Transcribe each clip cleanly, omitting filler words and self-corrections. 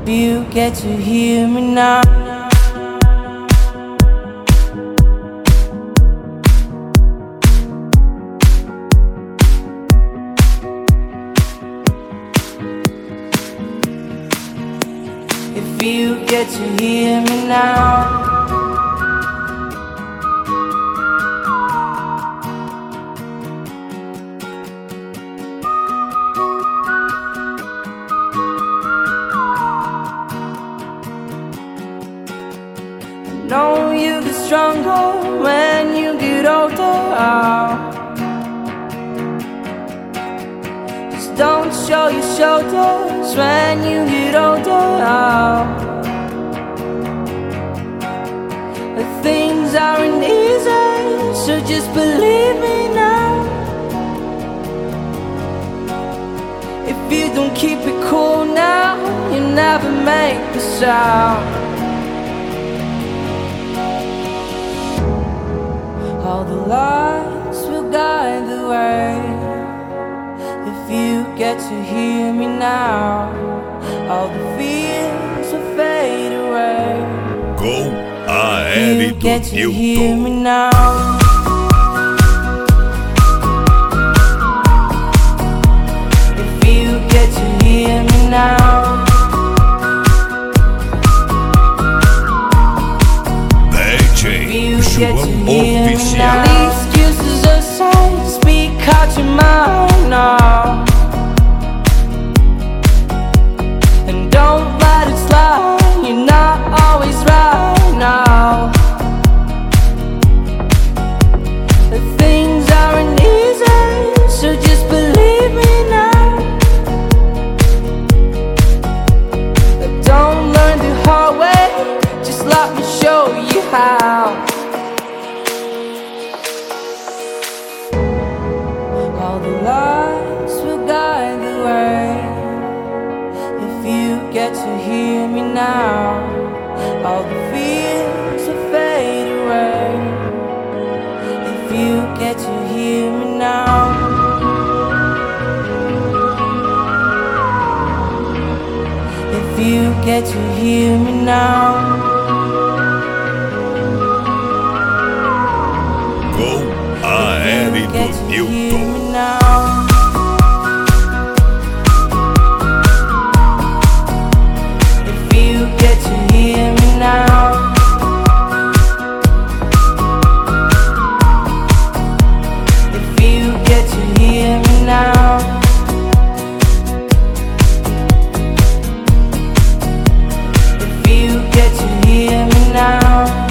If you get to hear me now. If you get to hear me now. I know you get stronger when you get older. Just don't show your shoulders when you get older. Things aren't easy, so just believe me now. If you don't keep it cool now, you never make the sound. All the lights will guide the way. If you get to hear me now, all the fears will fade away. Com a L do Get to hear me Newton. now. If you get to hear me now. DJ João Oficial. The excuses aside, speak out your mind now. And don't let it slide, you're not always right now. The things aren't easy, so just believe me now. Don't learn the hard way, just let me show you how. All the lights will guide the way. If you get to hear me now, all the fears will fade away. If you get to hear me now. If you get to hear me now. Com a L do Newton. If you get to hear me now. If you get to hear me now. If you get to hear me now.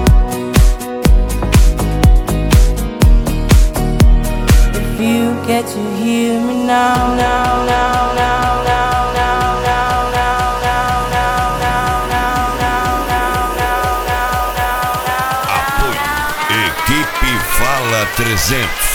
If you get to hear me now, now, now, now, now, now, now, now, now, now, now, now, now, now, now, now. Apoio Equipe Fala 300.